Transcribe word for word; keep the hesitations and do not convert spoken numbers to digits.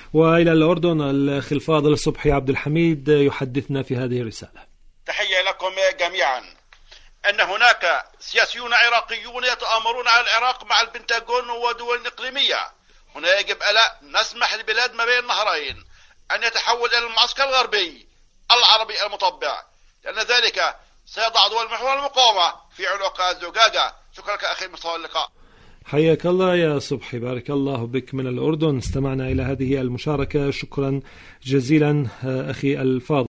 وإلى الأردن الأخ الفاضل الصبحي عبد الحميد يحدثنا في هذه الرسالة. تحية لكم جميعا. أن هناك سياسيون عراقيون يتآمرون على العراق مع البنتاغون ودول إقليمية. هنا يجب ألا نسمح للبلاد ما بين النهرين أن يتحول إلى المعسكر الغربي العربي المطبع، لأن ذلك سيضع دول محور المقاومة في عنق الزجاجة. شكرا لك أخي، مستوى اللقاء. حياك الله يا صبحي، بارك الله بك من الأردن. استمعنا إلى هذه المشاركة، شكرا جزيلا أخي الفاضل.